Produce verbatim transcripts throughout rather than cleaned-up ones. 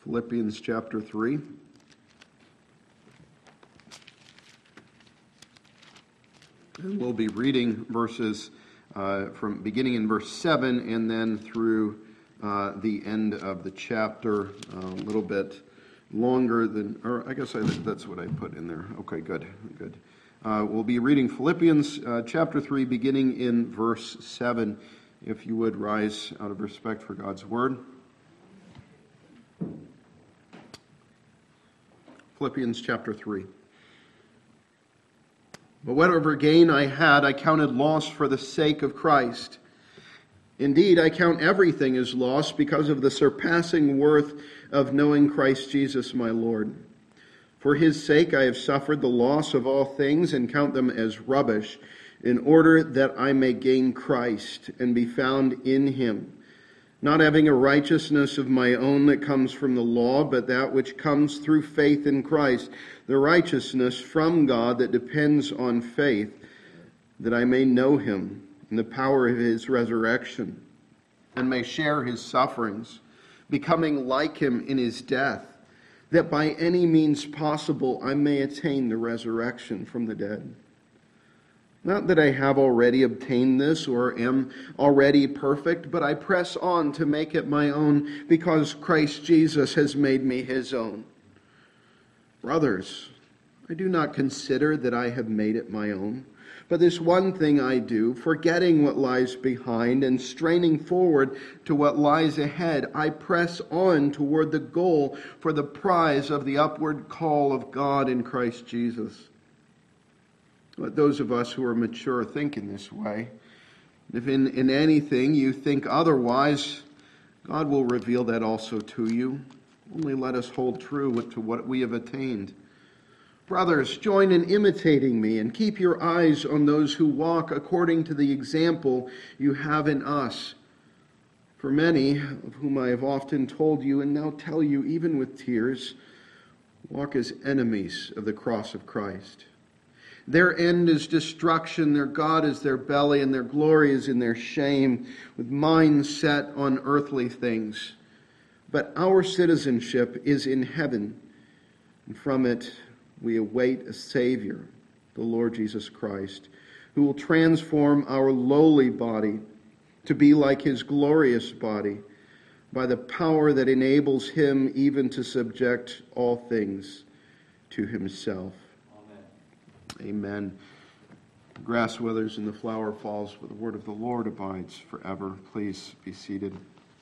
Philippians chapter three. And we'll be reading verses uh, from beginning in verse seven and then through uh, the end of the chapter, uh, a little bit longer than, or I guess I, that's what I put in there. Okay, good, good. Uh, we'll be reading Philippians uh, chapter three, beginning in verse seven. If you would rise out of respect for God's word. Philippians chapter three. But whatever gain I had, I counted loss for the sake of Christ. Indeed, I count everything as loss because of the surpassing worth of knowing Christ Jesus my Lord. For his sake I have suffered the loss of all things and count them as rubbish, in order that I may gain Christ and be found in him, not having a righteousness of my own that comes from the law, but that which comes through faith in Christ, the righteousness from God that depends on faith, that I may know him in the power of his resurrection, and may share his sufferings, becoming like him in his death, that by any means possible I may attain the resurrection from the dead. Not that I have already obtained this or am already perfect, but I press on to make it my own because Christ Jesus has made me his own. Brothers, I do not consider that I have made it my own, but this one thing I do, forgetting what lies behind and straining forward to what lies ahead, I press on toward the goal for the prize of the upward call of God in Christ Jesus. Let those of us who are mature think in this way. If in, in anything you think otherwise, God will reveal that also to you. Only let us hold true to what we have attained. Brothers, join in imitating me and keep your eyes on those who walk according to the example you have in us. For many, of whom I have often told you and now tell you even with tears, walk as enemies of the cross of Christ. Their end is destruction, their God is their belly, and their glory is in their shame, with minds set on earthly things. But our citizenship is in heaven, and from it we await a Savior, the Lord Jesus Christ, who will transform our lowly body to be like his glorious body, by the power that enables him even to subject all things to himself. Amen. The grass withers and the flower falls, but the word of the Lord abides forever. Please be seated.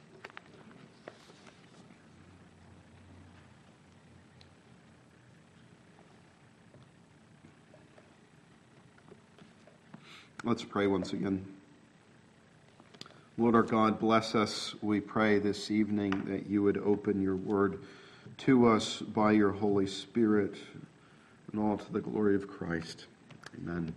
Let's pray once again. Lord our God, bless us, we pray this evening, that you would open your word to us by your Holy Spirit, and all to the glory of Christ. Amen.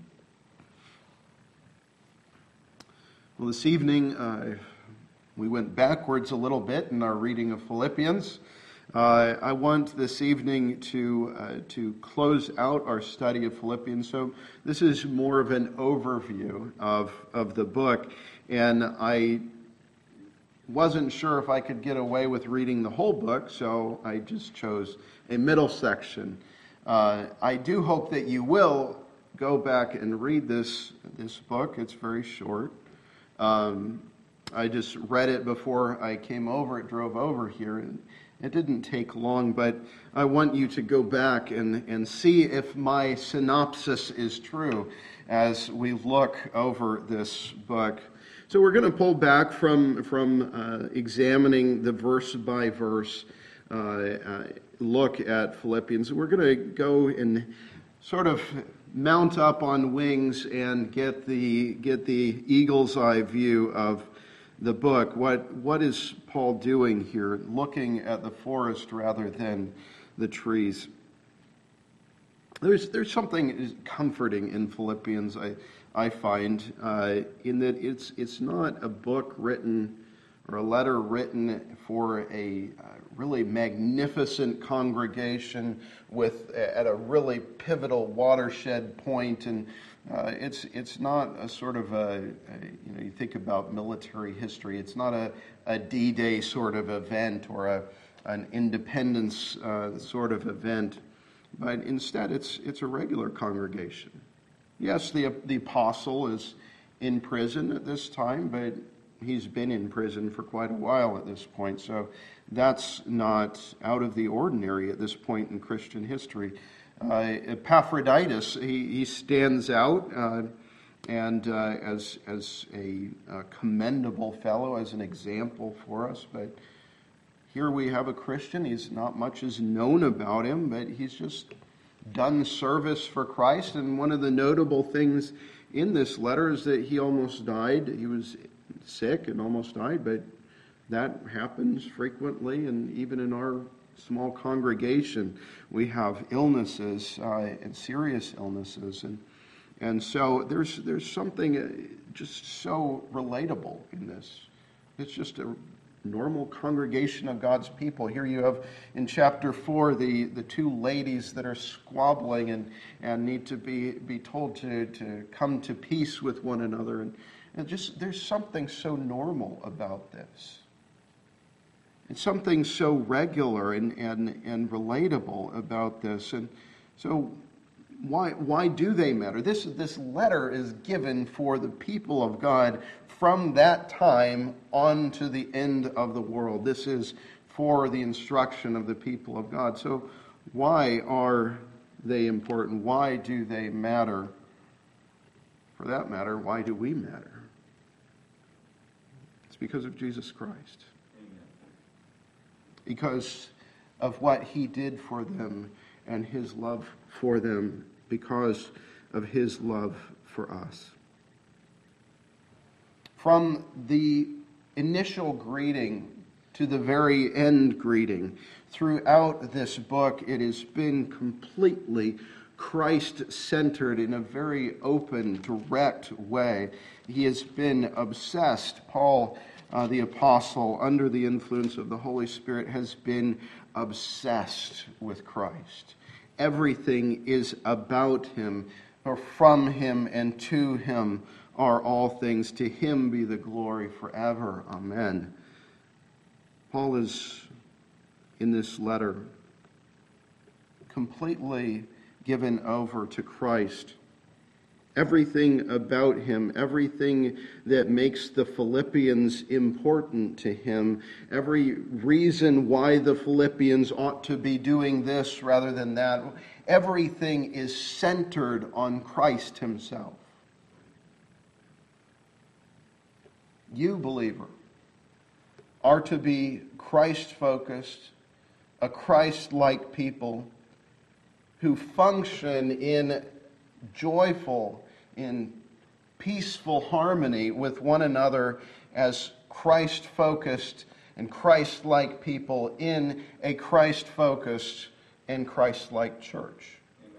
Well, this evening, uh, we went backwards a little bit in our reading of Philippians. Uh, I want this evening to uh, to close out our study of Philippians. So this is more of an overview of, of the book. And I wasn't sure if I could get away with reading the whole book, so I just chose a middle section. Uh, I do hope that you will go back and read this this book. It's very short. Um, I just read it before I came over, it drove over here, and it didn't take long, but I want you to go back and, and see if my synopsis is true as we look over this book. So we're going to pull back from, from uh, examining the verse by verse uh, uh, look at Philippians. We're going to go and sort of mount up on wings and get the get the eagle's eye view of the book. What what is Paul doing here? Looking at the forest rather than the trees. There's there's something comforting in Philippians, I I find, uh, in that it's it's not a book written or a letter written for a uh, really magnificent congregation with at a really pivotal watershed point, and uh, it's it's not a sort of a, a you know you think about military history. It's not a, a D-Day sort of event or a an independence uh, sort of event, but instead it's it's a regular congregation. Yes, the the apostle is in prison at this time, but he's been in prison for quite a while at this point, so that's not out of the ordinary at this point in Christian history. Uh, Epaphroditus, he, he stands out uh, and uh, as as a, a commendable fellow, as an example for us, but here we have a Christian. He's not much is known about him, but he's just done service for Christ. And one of the notable things in this letter is that he almost died. He was sick and almost died, but that happens frequently, and even in our small congregation, we have illnesses uh, and serious illnesses, and and so there's there's something just so relatable in this. It's just a normal congregation of God's people. Here you have in chapter four the, the two ladies that are squabbling and, and need to be, be told to, to come to peace with one another. And, and just there's something so normal about this. It's something so regular and, and, and relatable about this. And so why why do they matter? This this letter is given for the people of God from that time on to the end of the world. This is for the instruction of the people of God. So why are they important? Why do they matter? For that matter, why do we matter? It's because of Jesus Christ. Amen. Because of what he did for them and his love for them, because of his love for us. From the initial greeting to the very end greeting, throughout this book, it has been completely Christ-centered in a very open, direct way. He has been obsessed. Paul, uh, the apostle, under the influence of the Holy Spirit, has been obsessed with Christ. Everything is about him, or from him and to him are all things. To him be the glory forever. Amen. Paul is, in this letter, completely given over to Christ. Everything about him, everything that makes the Philippians important to him, every reason why the Philippians ought to be doing this rather than that, everything is centered on Christ himself. You, believer, are to be Christ-focused, a Christ-like people who function in joyful, in peaceful harmony with one another as Christ-focused and Christ-like people in a Christ-focused and Christ-like church. Amen.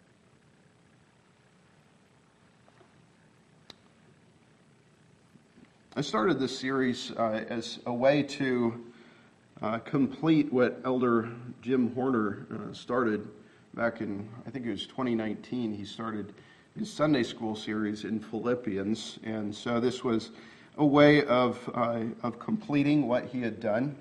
I started this series uh, as a way to uh, complete what Elder Jim Horner uh, started back in, I think it was twenty nineteen. He started his Sunday school series in Philippians, and so this was a way of uh, of completing what he had done.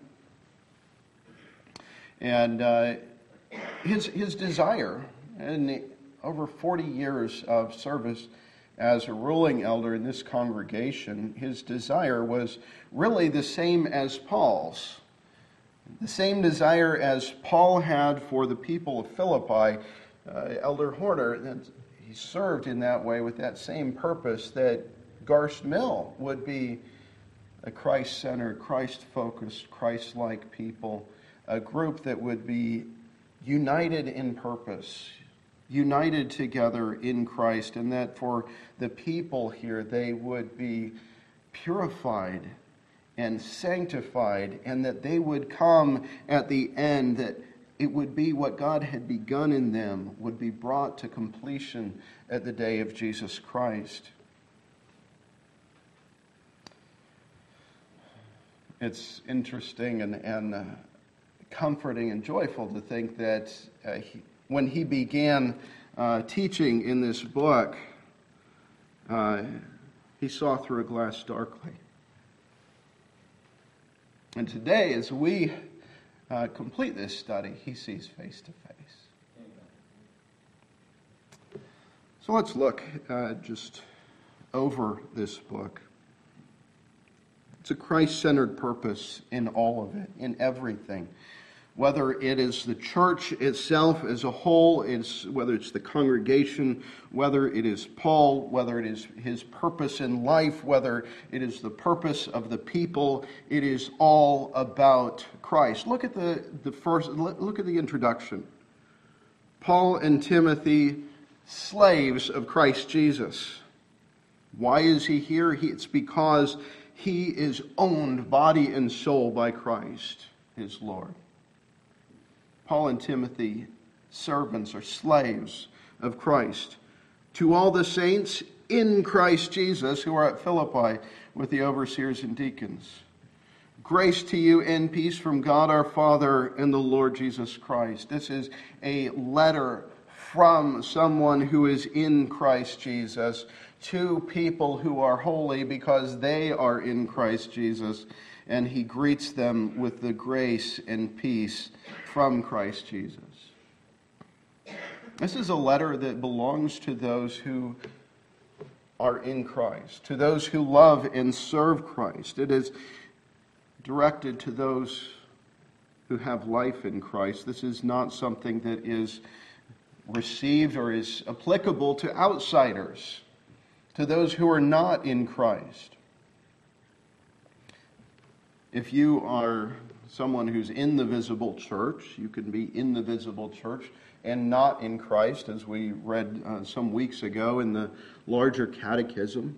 And uh, his his desire, and over forty years of service as a ruling elder in this congregation, his desire was really the same as Paul's. The same desire as Paul had for the people of Philippi. uh, Elder Horner, he served in that way with that same purpose, that Garst Mill would be a Christ-centered, Christ-focused, Christ-like people, a group that would be united in purpose, united together in Christ, and that for the people here, they would be purified and sanctified, and that they would come at the end, that it would be what God had begun in them would be brought to completion at the day of Jesus Christ. It's interesting and, and uh, comforting and joyful to think that uh, he, when he began uh, teaching in this book, uh, he saw through a glass darkly. And today, as we uh, complete this study, he sees face to face. So let's look uh, just over this book. It's a Christ-centered purpose in all of it, in everything. Whether it is the church itself as a whole, it's, whether it's the congregation, whether it is Paul, whether it is his purpose in life, whether it is the purpose of the people, it is all about Christ. Look at the, the first, look at the introduction. Paul and Timothy, slaves of Christ Jesus. Why is he here? He, it's because he is owned body and soul by Christ, his Lord. Paul and Timothy, servants or slaves of Christ. To all the saints in Christ Jesus who are at Philippi with the overseers and deacons. Grace to you and peace from God our Father and the Lord Jesus Christ. This is a letter from someone who is in Christ Jesus to people who are holy because they are in Christ Jesus. And he greets them with the grace and peace from Christ Jesus. This is a letter that belongs to those who are in Christ, to those who love and serve Christ. It is directed to those who have life in Christ. This is not something that is received or is applicable to outsiders, to those who are not in Christ. If you are someone who's in the visible church, you can be in the visible church and not in Christ, as we read uh, some weeks ago in the larger catechism.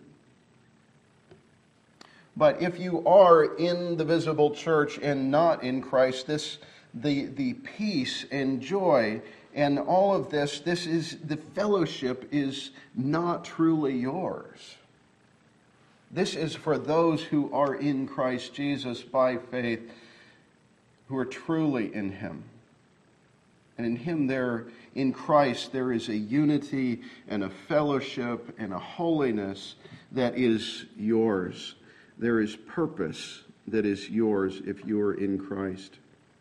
But if you are in the visible church and not in Christ, this the the peace and joy and all of this, this is the fellowship is not truly yours. This is for those who are in Christ Jesus by faith, who are truly in Him. And in Him there, in Christ, there is a unity and a fellowship and a holiness that is yours. There is purpose that is yours if you are in Christ.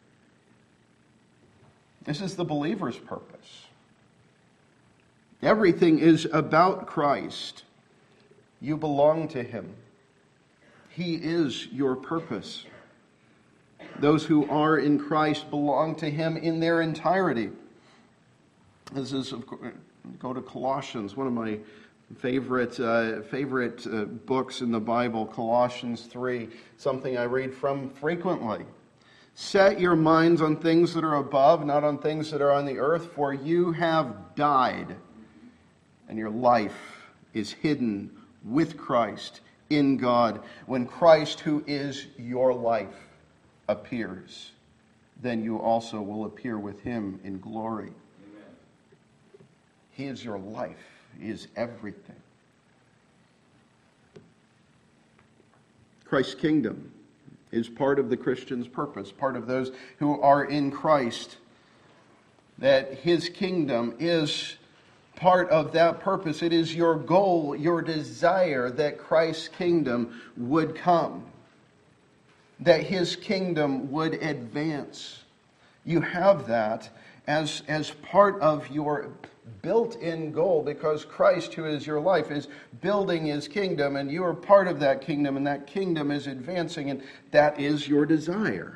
This is the believer's purpose. Everything is about Christ. You belong to Him. He is your purpose. Those who are in Christ belong to Him in their entirety. This is, of course, go to Colossians, one of my favorite uh, favorite uh, books in the Bible, Colossians three, something I read from frequently. Set your minds on things that are above, not on things that are on the earth, for you have died, and your life is hidden with Christ in God. When Christ, who is your life, appears, then you also will appear with Him in glory. Amen. He is your life. He is everything. Christ's kingdom is part of the Christian's purpose, part of those who are in Christ, that His kingdom is part of that purpose. It is your goal, your desire that Christ's kingdom would come, that His kingdom would advance. You have that as, as part of your built-in goal, because Christ, who is your life, is building His kingdom, and you are part of that kingdom, and that kingdom is advancing, and that is your desire,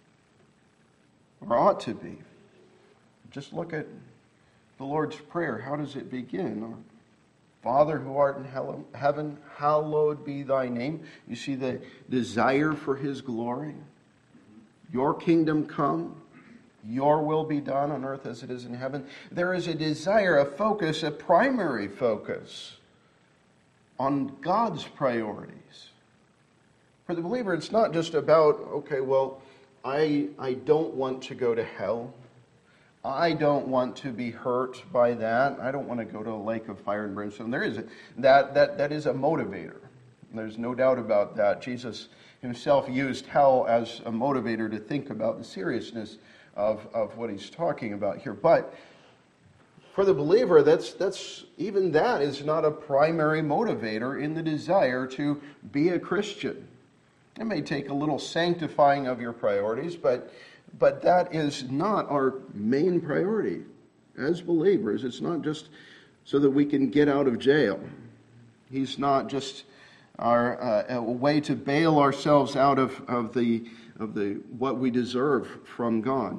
or ought to be. Just look at the Lord's Prayer. How does it begin? Father who art in heaven, hallowed be thy name. You see the desire for His glory. Your kingdom come. Your will be done on earth as it is in heaven. There is a desire, a focus, a primary focus on God's priorities. For the believer, it's not just about, okay, well, I, I don't want to go to hell. I don't want to be hurt by that. I don't want to go to a lake of fire and brimstone. There is a, that, that, that is a motivator. There's no doubt about that. Jesus Himself used hell as a motivator to think about the seriousness of, of what He's talking about here. But for the believer, that's that's even that is not a primary motivator in the desire to be a Christian. It may take a little sanctifying of your priorities, but but that is not our main priority as believers. It's not just so that we can get out of jail. He's not just our uh, a way to bail ourselves out of, of the of the what we deserve from God.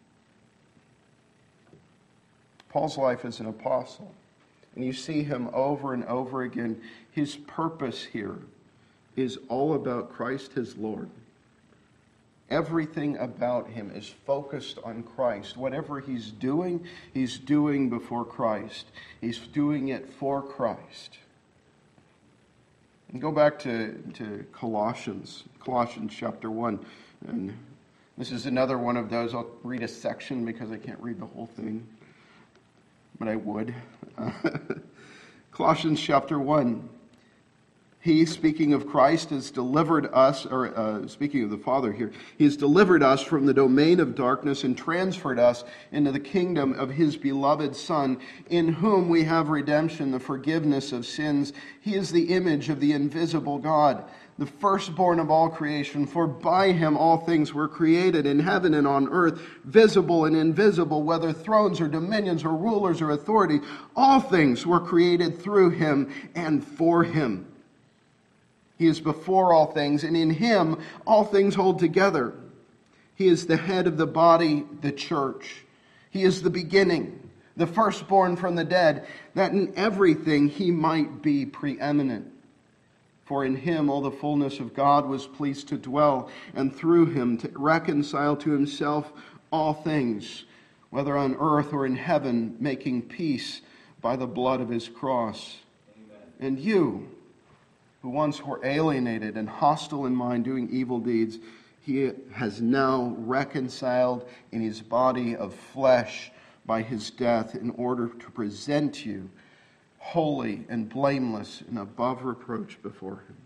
Paul's life as an apostle, and you see him over and over again. His purpose here is all about Christ his Lord. Everything about him is focused on Christ. Whatever he's doing, he's doing before Christ. He's doing it for Christ. And go back to, to Colossians, Colossians chapter one. And this is another one of those. I'll read a section because I can't read the whole thing, but I would. Colossians chapter one. He, speaking of Christ, has delivered us, or uh, speaking of the Father here, He has delivered us from the domain of darkness and transferred us into the kingdom of His beloved Son, in whom we have redemption, the forgiveness of sins. He is the image of the invisible God, the firstborn of all creation. For by Him all things were created in heaven and on earth, visible and invisible, whether thrones or dominions or rulers or authority. All things were created through Him and for Him. He is before all things, and in Him all things hold together. He is the head of the body, the church. He is the beginning, the firstborn from the dead, that in everything He might be preeminent. For in Him all the fullness of God was pleased to dwell, and through Him to reconcile to Himself all things, whether on earth or in heaven, making peace by the blood of His cross. Amen. And you, who once were alienated and hostile in mind, doing evil deeds, He has now reconciled in His body of flesh by His death, in order to present you holy and blameless and above reproach before Him.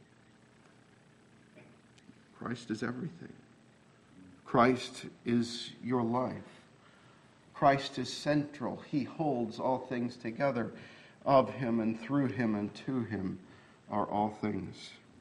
Christ is everything. Christ is your life. Christ is central. He holds all things together. Of Him and through Him and to Him are all things.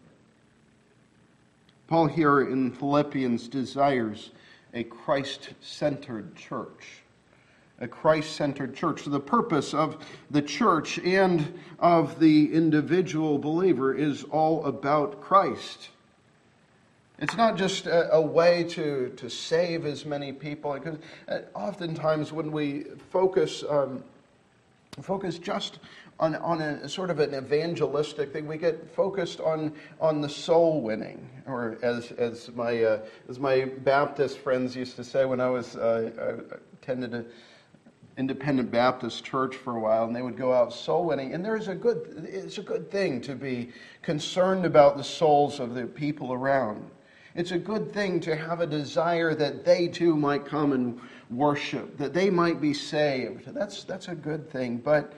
Paul here in Philippians desires a Christ-centered church. A Christ-centered church. So the purpose of the church and of the individual believer is all about Christ. It's not just a, a way to, to save as many people. Because oftentimes when we focus um, focus just on, on a sort of an evangelistic thing, we get focused on on the soul winning, or as as my uh, as my Baptist friends used to say when I was uh, I attended an independent Baptist church for a while, and they would go out soul winning. And there's a good it's a good thing to be concerned about the souls of the people around. It's a good thing to have a desire that they too might come and worship, that they might be saved. That's that's a good thing, but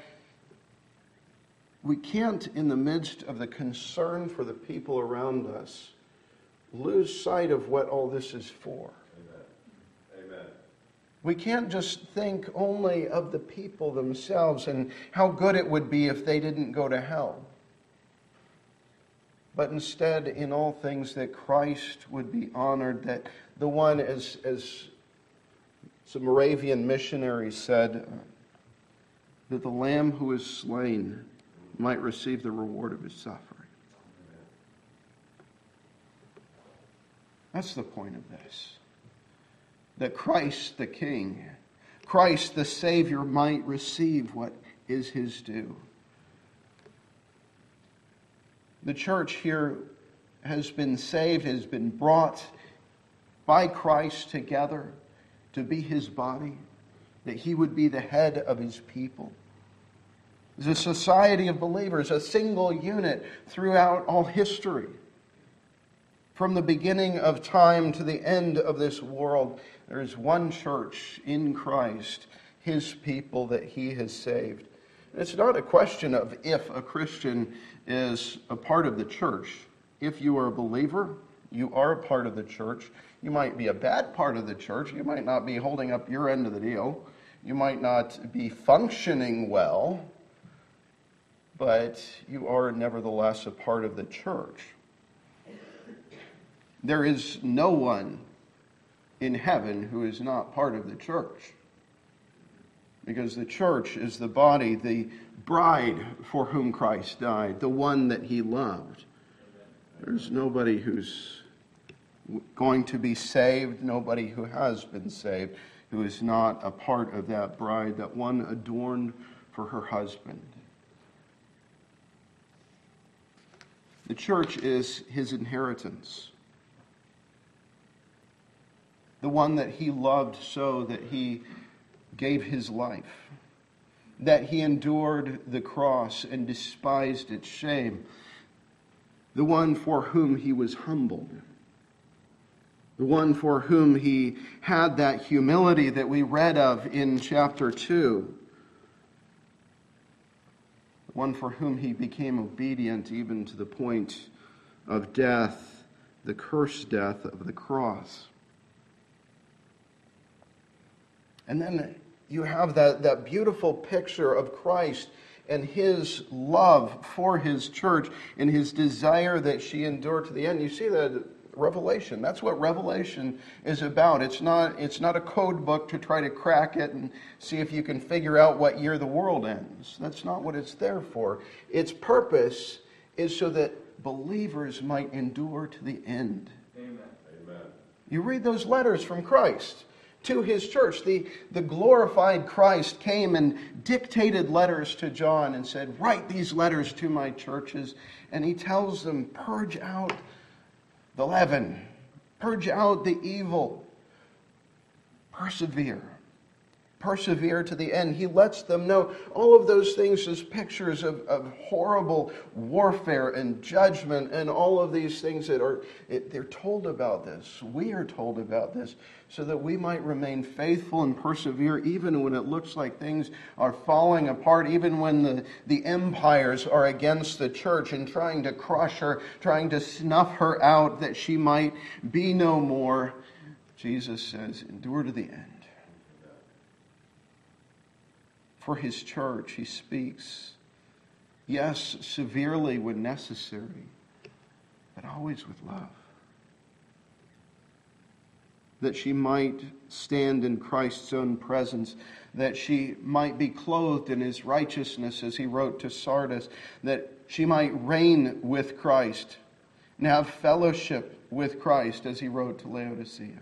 we can't, in the midst of the concern for the people around us, lose sight of what all this is for. Amen. Amen. We can't just think only of the people themselves and how good it would be if they didn't go to hell. But instead, in all things, that Christ would be honored, that the one, as, as some Moravian missionaries said, that the Lamb who is slain might receive the reward of His suffering. That's the point of this. That Christ the King, Christ the Savior, might receive what is His due. The church here has been saved, has been brought by Christ together to be His body, that He would be the head of His people. It's a society of believers, a single unit throughout all history. From the beginning of time to the end of this world, there is one church in Christ, His people that He has saved. And it's not a question of if a Christian is a part of the church. If you are a believer, you are a part of the church. You might be a bad part of the church. You might not be holding up your end of the deal. You might not be functioning well. But you are nevertheless a part of the church. There is no one in heaven who is not part of the church. Because the church is the body, the bride for whom Christ died, the one that he loved. There's nobody who's going to be saved, nobody who has been saved, who is not a part of that bride, that one adorned for her husband. The church is his inheritance. The one that he loved so that he gave his life, that he endured the cross and despised its shame, the one for whom he was humbled, the one for whom he had that humility that we read of in chapter two, the one for whom he became obedient even to the point of death, the cursed death of the cross. And then you have that, that beautiful picture of Christ and his love for his church and his desire that she endure to the end. You see that Revelation. That's what Revelation is about. It's not, it's not a code book to try to crack it and see if you can figure out what year the world ends. That's not what it's there for. Its purpose is so that believers might endure to the end. Amen. Amen. You read those letters from Christ to his church. The, the glorified Christ came and dictated letters to John and said, write these letters to my churches. And he tells them, purge out the leaven, purge out the evil, persevere. Persevere to the end. He lets them know all of those things as pictures of, of horrible warfare and judgment and all of these things that are, it, they're told about this. We are told about this so that we might remain faithful and persevere even when it looks like things are falling apart, even when the, the empires are against the church and trying to crush her, trying to snuff her out that she might be no more. Jesus says, endure to the end. For his church, he speaks, yes, severely when necessary, but always with love. That she might stand in Christ's own presence, that she might be clothed in his righteousness, as he wrote to Sardis, that she might reign with Christ and have fellowship with Christ, as he wrote to Laodicea.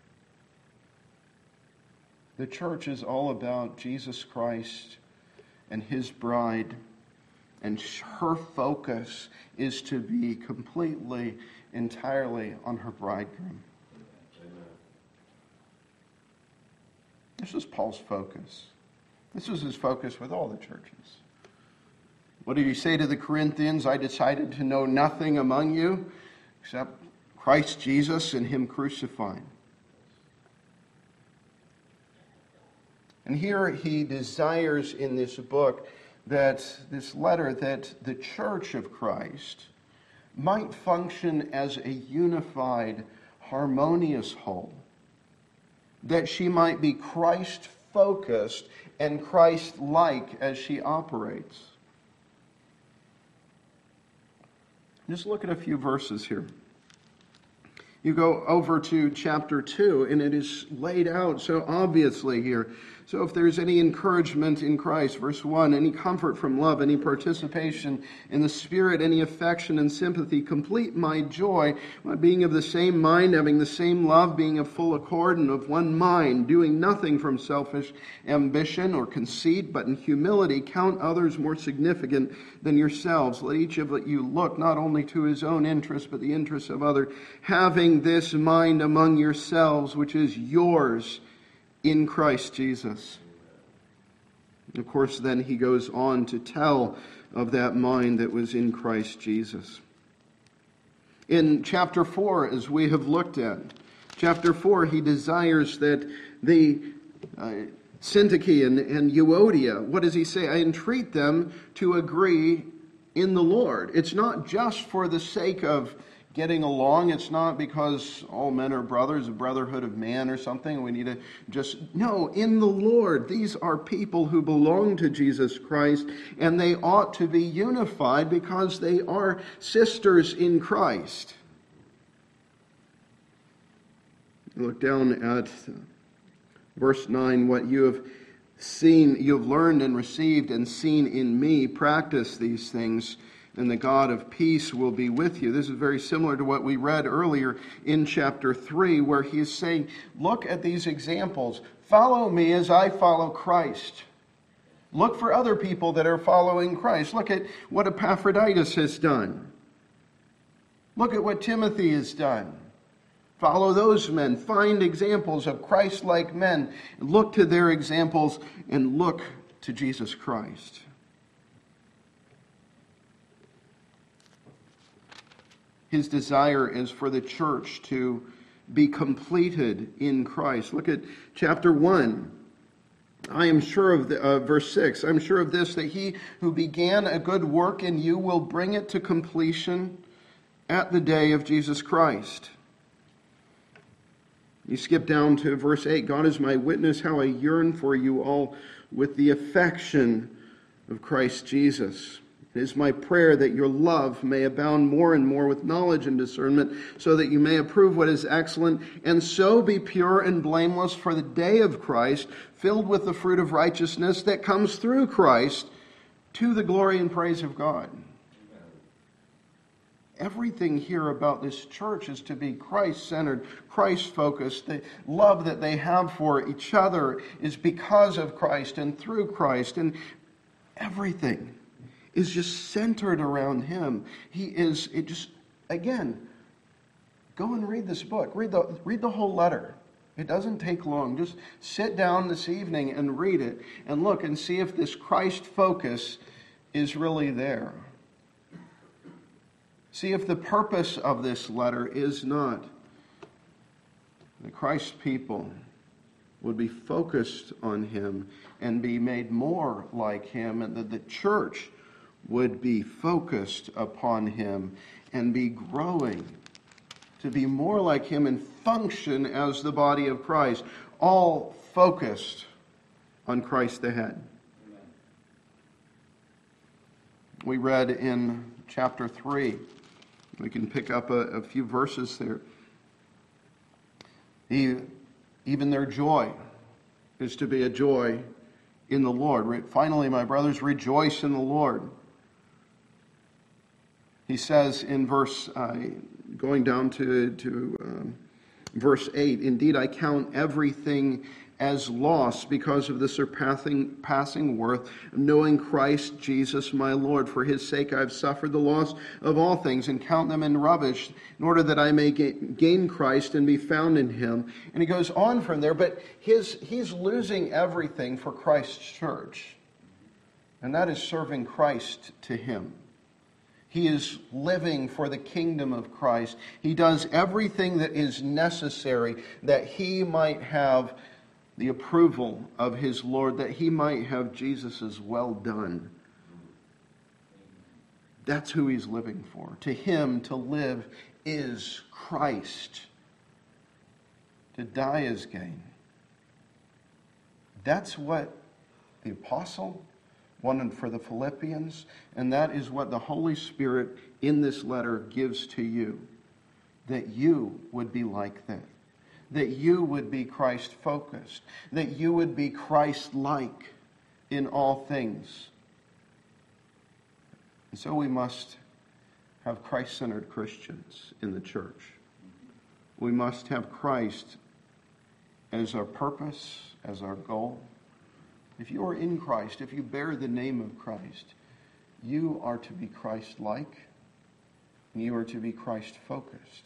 The church is all about Jesus Christ and his bride, and her focus is to be completely, entirely on her bridegroom. Amen. This was Paul's focus. This was his focus with all the churches. What did he say to the Corinthians? I decided to know nothing among you except Christ Jesus and him crucified. And here he desires in this book that this letter, that the church of Christ might function as a unified, harmonious whole. That she might be Christ-focused and Christ-like as she operates. Just look at a few verses here. You go over to chapter two, and it is laid out so obviously here. So if there's any encouragement in Christ, verse one, any comfort from love, any participation in the Spirit, any affection and sympathy, complete my joy by being of the same mind, having the same love, being of full accord and of one mind, doing nothing from selfish ambition or conceit, but in humility count others more significant than yourselves. Let each of you look not only to his own interest, but the interests of others, having this mind among yourselves, which is yours in Christ Jesus. Of course, then he goes on to tell of that mind that was in Christ Jesus. In chapter four, as we have looked at, chapter four, he desires that the uh, Syntyche and, and Euodia, what does he say? I entreat them to agree in the Lord. It's not just for the sake of getting along. It's not because all men are brothers, a brotherhood of man or something. We need to just, no, in the Lord. These are people who belong to Jesus Christ, and they ought to be unified because they are sisters in Christ. Look down at verse nine. What you have seen, you have learned and received and seen in me, practice these things, and the God of peace will be with you. This is very similar to what we read earlier in chapter three, where he is saying, look at these examples. Follow me as I follow Christ. Look for other people that are following Christ. Look at what Epaphroditus has done. Look at what Timothy has done. Follow those men. Find examples of Christ-like men. Look to their examples and look to Jesus Christ. His desire is for the church to be completed in Christ. Look at chapter one. I am sure of the, uh, verse six. I'm sure of this, that he who began a good work in you will bring it to completion at the day of Jesus Christ. You skip down to verse eight. God is my witness how I yearn for you all with the affection of Christ Jesus. It is my prayer that your love may abound more and more with knowledge and discernment, so that you may approve what is excellent, and so be pure and blameless for the day of Christ, filled with the fruit of righteousness that comes through Christ, to the glory and praise of God. Everything here about this church is to be Christ-centered, Christ-focused. The love that they have for each other is because of Christ and through Christ, and everything is just centered around him. He is, it just, again, go and read this book. Read the, read the whole letter. It doesn't take long. Just sit down this evening and read it and look and see if this Christ focus is really there. See if the purpose of this letter is not that Christ's people would be focused on him and be made more like him, and that the church would be focused upon him and be growing to be more like him and function as the body of Christ, all focused on Christ the head. Amen. We read in chapter three, we can pick up a, a few verses there. He, even their joy is to be a joy in the Lord. Finally, my brothers, rejoice in the Lord. He says in verse, uh, going down to, to um, verse eight, indeed I count everything as loss because of the surpassing passing worth of knowing Christ Jesus my Lord. For his sake I have suffered the loss of all things and count them in rubbish, in order that I may gain Christ and be found in him. And he goes on from there, but his he's losing everything for Christ's church. And that is serving Christ to him. He is living for the kingdom of Christ. He does everything that is necessary that he might have the approval of his Lord, that he might have Jesus' well done. That's who he's living for. To him, to live is Christ. To die is gain. That's what the apostle wanted for the Philippians, and that is what the Holy Spirit in this letter gives to you, that you would be like that, that you would be Christ-focused, that you would be Christ-like in all things. And so we must have Christ-centered Christians in the church. We must have Christ as our purpose, as our goal. If you are in Christ, if you bear the name of Christ, you are to be Christ-like, and you are to be Christ-focused.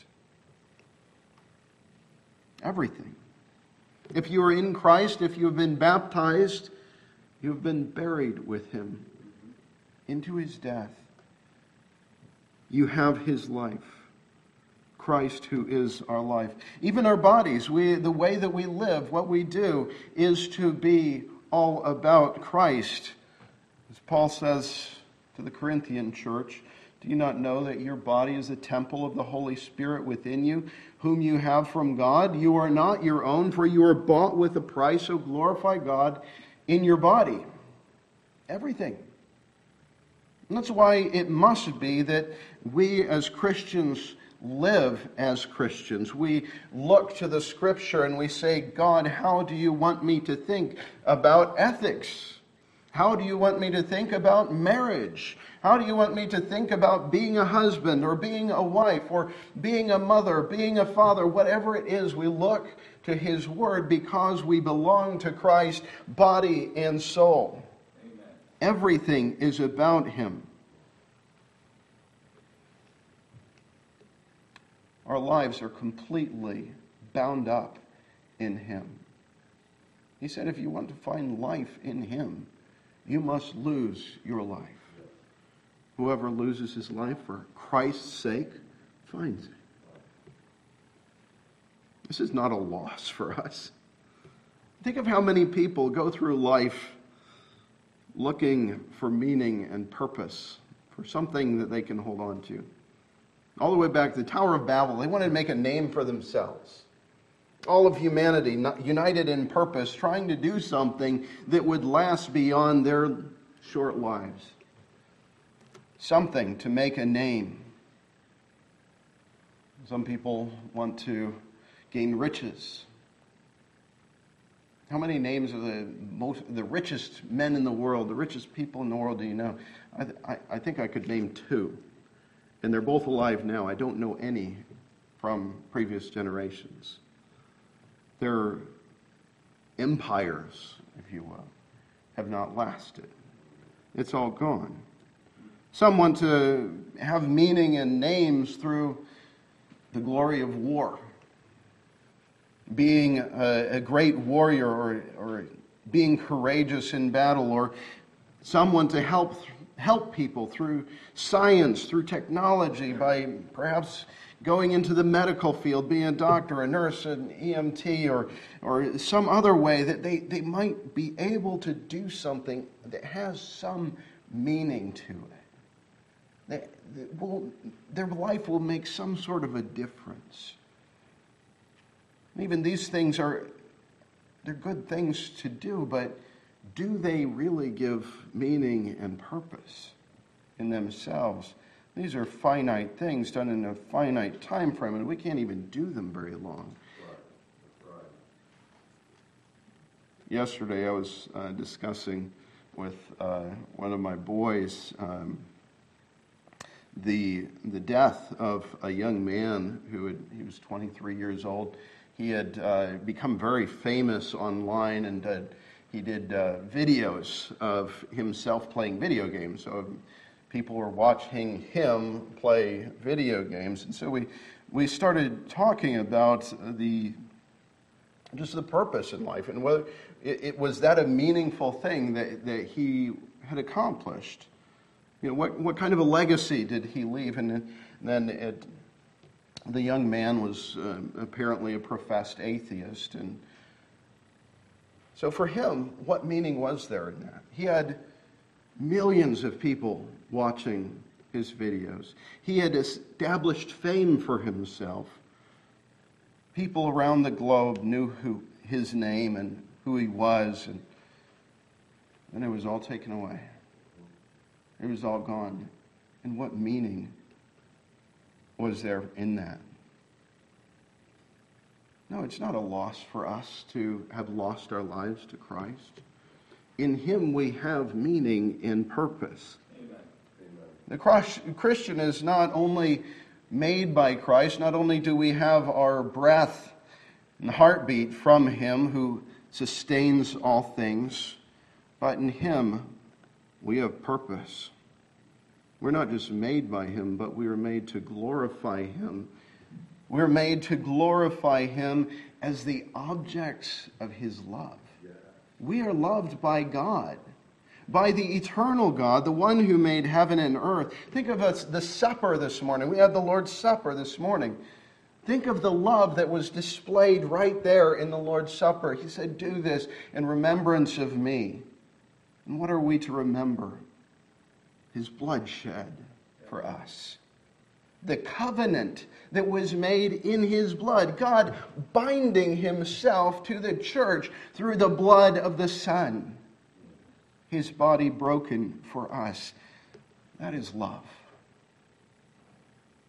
Everything. If you are in Christ, if you have been baptized, you have been buried with him into his death. You have his life. Christ who is our life. Even our bodies, we, the way that we live, what we do, is to be all about Christ. As Paul says to the Corinthian church, do you not know that your body is a temple of the Holy Spirit within you, whom you have from God? You are not your own, for you are bought with a price, so glorify God in your body. Everything. And that's why it must be that we as Christians live as Christians. We look to the Scripture and we say, God, how do you want me to think about ethics? How do you want me to think about marriage? How do you want me to think about being a husband or being a wife or being a mother, being a father? Whatever it is, we look to His Word because we belong to Christ, body and soul. Amen. Everything is about Him. Our lives are completely bound up in Him. He said, if you want to find life in Him, you must lose your life. Whoever loses his life for Christ's sake finds it. This is not a loss for us. Think of how many people go through life looking for meaning and purpose, for something that they can hold on to. All the way back to the Tower of Babel, they wanted to make a name for themselves. All of humanity united in purpose, trying to do something that would last beyond their short lives. Something to make a name. Some people want to gain riches. How many names of the most, the richest men in the world, the richest people in the world do you know? I, I, I think I could name two. And they're both alive now. I don't know any from previous generations. Their empires, if you will, have not lasted. It's all gone. Some want to have meaning and names through the glory of war. Being a, a great warrior or, or being courageous in battle, or someone to help help people through science, through technology, by perhaps going into the medical field, being a doctor, a nurse, an E M T, or or some other way that they, they might be able to do something that has some meaning to it. They, they will, their life will make some sort of a difference. Even these things are, they're good things to do, but do they really give meaning and purpose in themselves? These are finite things done in a finite time frame, and we can't even do them very long. Right. Right. Yesterday I was uh, discussing with uh, one of my boys um, the the death of a young man who had, he was twenty-three years old. He had uh, become very famous online, and uh, he did uh, videos of himself playing video games. So people were watching him play video games, and so we we started talking about the just the purpose in life, and whether it, it was that a meaningful thing that, that he had accomplished. You know, what what kind of a legacy did he leave? And then it, the young man was uh, apparently a professed atheist, and so for him, what meaning was there in that? He had millions of people watching his videos. He had established fame for himself. People around the globe knew who his name and who he was, and then it was all taken away. It was all gone. And what meaning was there in that? No, it's not a loss for us to have lost our lives to Christ. In Him we have meaning and purpose. Amen. Amen. The Christian is not only made by Christ, not only do we have our breath and heartbeat from Him who sustains all things, but in Him we have purpose. We're not just made by Him, but we are made to glorify Him. We're made to glorify Him as the objects of His love. Yeah. We are loved by God, by the eternal God, the one who made heaven and earth. Think of us, the supper this morning. We had the Lord's Supper this morning. Think of the love that was displayed right there in the Lord's Supper. He said, do this in remembrance of me. And what are we to remember? His blood shed for us. The covenant that was made in His blood. God binding Himself to the church through the blood of the Son. His body broken for us. That is love.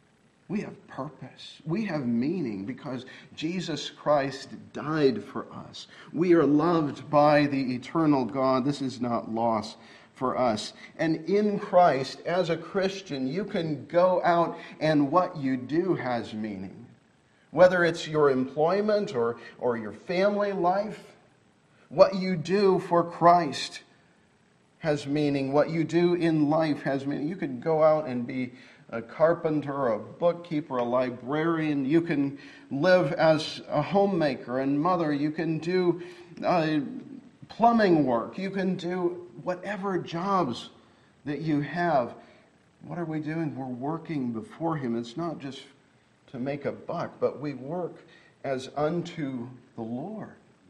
We have purpose. We have meaning because Jesus Christ died for us. We are loved by the eternal God. This is not loss for us. And in Christ, as a Christian, you can go out and what you do has meaning. Whether it's your employment or, or your family life, what you do for Christ has meaning. What you do in life has meaning. You could go out and be a carpenter, a bookkeeper, a librarian. You can live as a homemaker and mother. You can do uh, plumbing work. You can do whatever jobs that you have. What are we doing? We're working before Him. It's not just to make a buck, but we work as unto the Lord.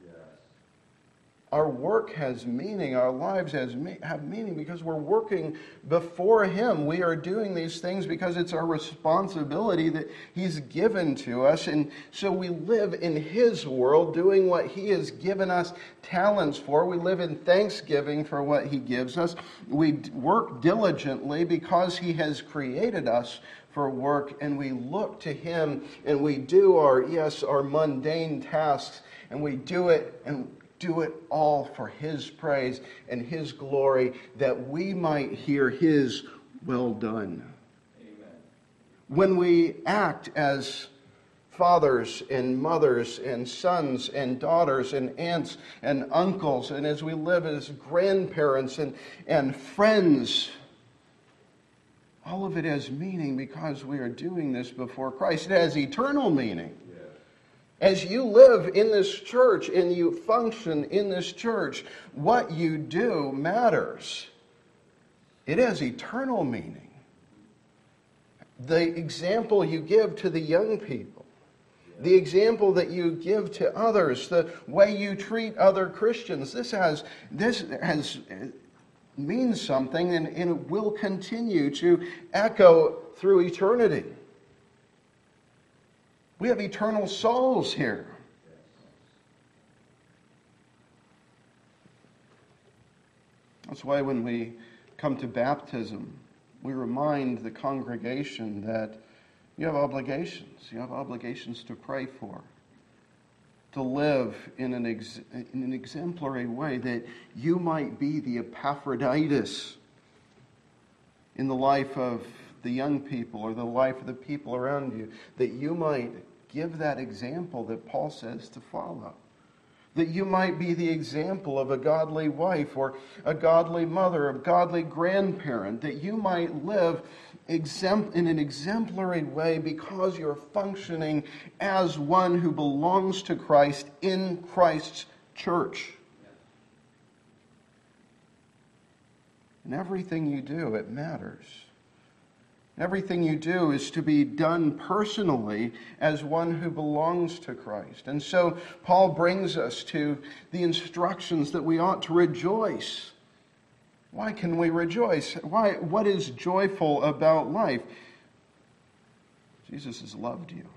Our work has meaning. Our lives has me- have meaning because we're working before Him. We are doing these things because it's our responsibility that He's given to us. And so we live in His world doing what He has given us talents for. We live in thanksgiving for what He gives us. We work diligently because He has created us for work. And we look to Him and we do our, yes, our mundane tasks. And we do it and do it all for His praise and His glory, that we might hear His well done. Amen. When we act as fathers and mothers and sons and daughters and aunts and uncles, and as we live as grandparents and, and friends, all of it has meaning because we are doing this before Christ. It has eternal meaning. As you live in this church and you function in this church, what you do matters. It has eternal meaning. The example you give to the young people, the example that you give to others, the way you treat other Christians, this has this has means something, and, and it will continue to echo through eternity. We have eternal souls here. That's why when we come to baptism, we remind the congregation that you have obligations. You have obligations to pray for, to live in an, ex- in an exemplary way, that you might be the Epaphroditus in the life of the young people or the life of the people around you, that you might give that example that Paul says to follow. That you might be the example of a godly wife or a godly mother, a godly grandparent, that you might live exempl- in an exemplary way because you're functioning as one who belongs to Christ in Christ's church. In everything you do, it matters. Everything you do is to be done personally as one who belongs to Christ. And so Paul brings us to the instructions that we ought to rejoice. Why can we rejoice? Why? What is joyful about life? Jesus has loved you.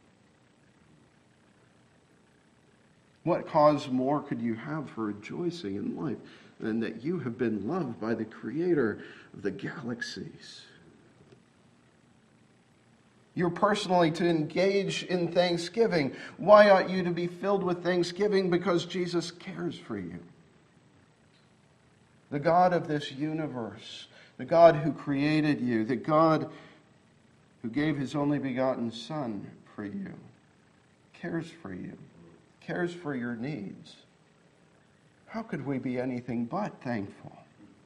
What cause more could you have for rejoicing in life than that you have been loved by the Creator of the galaxies? You're personally to engage in thanksgiving. Why ought you to be filled with thanksgiving? Because Jesus cares for you. The God of this universe, the God who created you, the God who gave His only begotten Son for you, cares for you, cares for your needs. How could we be anything but thankful?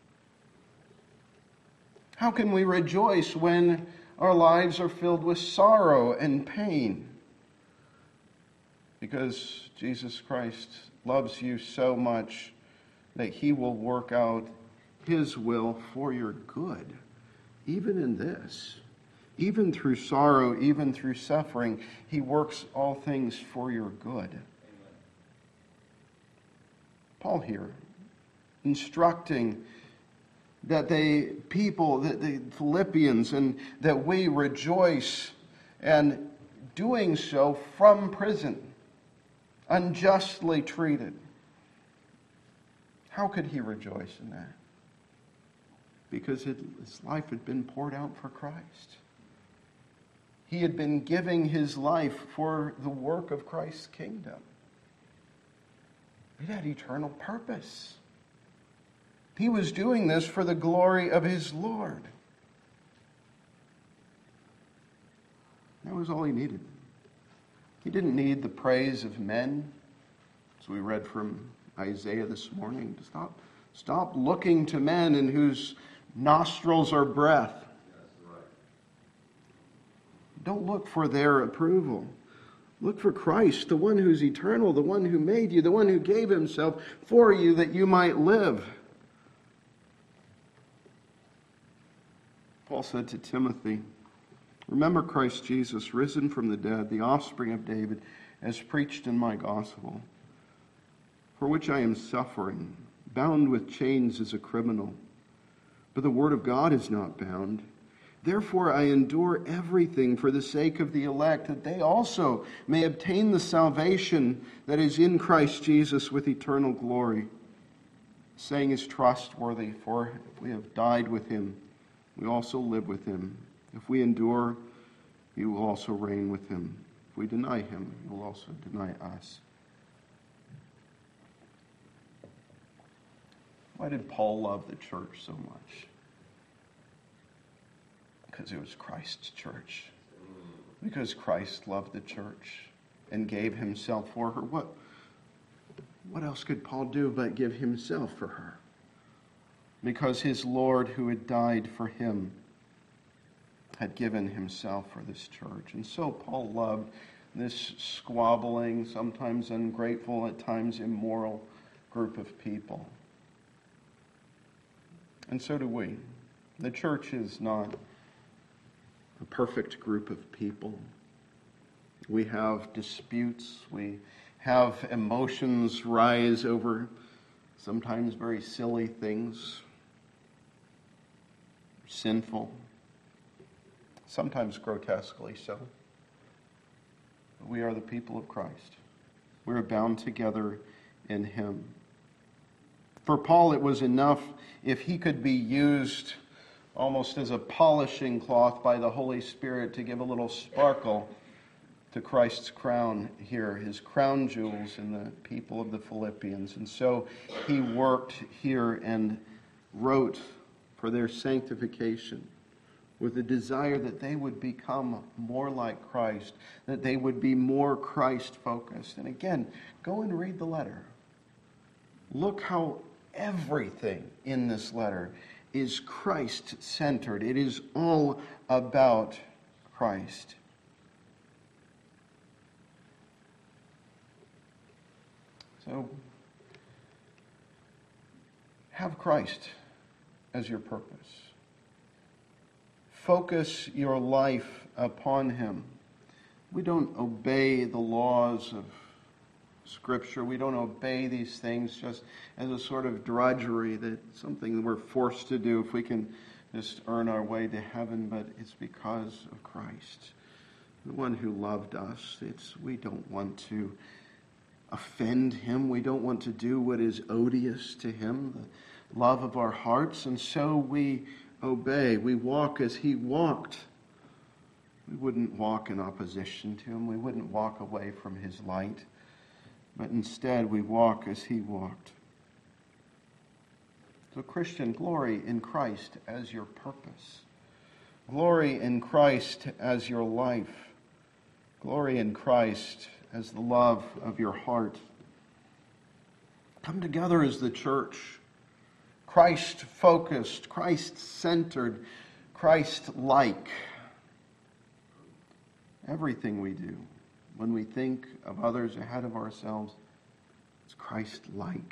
How can we rejoice when our lives are filled with sorrow and pain? Because Jesus Christ loves you so much that He will work out His will for your good, even in this. Even through sorrow, even through suffering, He works all things for your good. Amen. Paul here, instructing that the people, that the Philippians, and that we rejoice, and doing so from prison, unjustly treated. How could he rejoice in that? Because his life had been poured out for Christ. He had been giving his life for the work of Christ's kingdom. It had eternal purpose. He was doing this for the glory of his Lord. That was all he needed. He didn't need the praise of men, as we read from Isaiah this morning. Stop, stop looking to men in whose nostrils are breath. Don't look for their approval. Look for Christ, the one who's eternal, the one who made you, the one who gave himself for you that you might live. Paul said to Timothy, remember Christ Jesus, risen from the dead, the offspring of David, as preached in my gospel, for which I am suffering, bound with chains as a criminal. But the word of God is not bound. Therefore I endure everything for the sake of the elect, that they also may obtain the salvation that is in Christ Jesus with eternal glory. Saying is trustworthy, for if we have died with him, we also live with him. If we endure, he will also reign with him. If we deny him, he will also deny us. Why did Paul love the church so much? Because it was Christ's church. Because Christ loved the church and gave himself for her. What, what else could Paul do but give himself for her? Because his Lord, who had died for him, had given himself for this church. And so Paul loved this squabbling, sometimes ungrateful, at times immoral group of people. And so do we. The church is not a perfect group of people. We have disputes. We have emotions rise over sometimes very silly things, sinful, sometimes grotesquely so. But we are the people of Christ. We are bound together in him. For Paul, it was enough if he could be used almost as a polishing cloth by the Holy Spirit to give a little sparkle to Christ's crown here, his crown jewels in the people of the Philippians. And so he worked here and wrote for their sanctification with the desire that they would become more like Christ, that they would be more Christ-focused. And again, go and read the letter. Look how everything in this letter is Christ-centered. It is all about Christ. So, have Christ as your purpose. Focus your life upon him. We don't obey the laws of Scripture. We don't obey these things just as a sort of drudgery, that something we're forced to do if we can just earn our way to heaven, but it's because of Christ, the one who loved us. It's we don't want to offend him. We don't want to do what is odious to him, the love of our hearts, and so we obey. We walk as he walked. We wouldn't walk in opposition to him. We wouldn't walk away from his light. But instead, we walk as he walked. So, Christian, glory in Christ as your purpose. Glory in Christ as your life. Glory in Christ as the love of your heart. Come together as the church. Christ-focused, Christ-centered, Christ-like. Everything we do, when we think of others ahead of ourselves, it's Christ-like.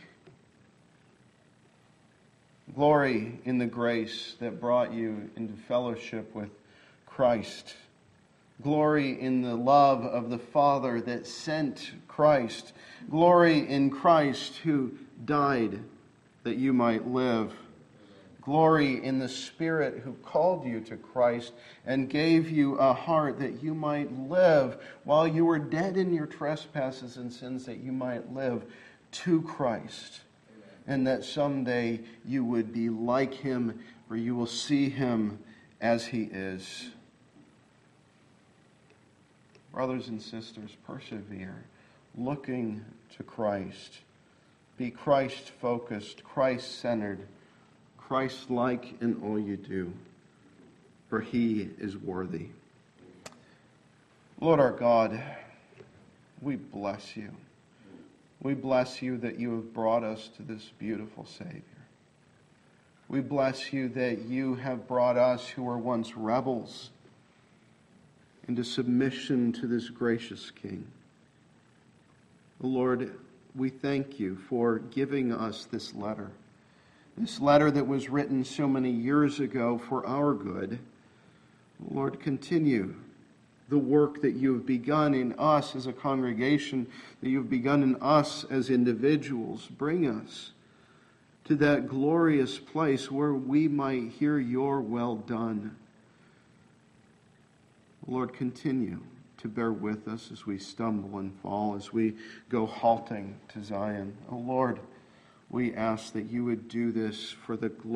Glory in the grace that brought you into fellowship with Christ. Glory in the love of the Father that sent Christ. Glory in Christ who died that you might live. Glory in the Spirit who called you to Christ and gave you a heart that you might live while you were dead in your trespasses and sins, that you might live to Christ. Amen. And that someday you would be like him, for you will see him as he is. Brothers and sisters, persevere, looking to Christ. Be Christ-focused, Christ-centered, Christ-like in all you do, for he is worthy. Lord our God, we bless you. We bless you that you have brought us to this beautiful Savior. We bless you that you have brought us who were once rebels into submission to this gracious King. Lord, we thank you for giving us this letter. This letter that was written so many years ago for our good. Lord, continue the work that you have begun in us as a congregation, that you have begun in us as individuals. Bring us to that glorious place where we might hear your well done. Lord, continue to bear with us as we stumble and fall, as we go halting to Zion. Oh Lord, we ask that you would do this for the glory